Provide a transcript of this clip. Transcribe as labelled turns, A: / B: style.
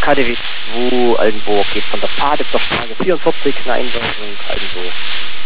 A: KDW 2 irgendwo geht von der Pfade zur Frage 44, Einweisung, irgendwo.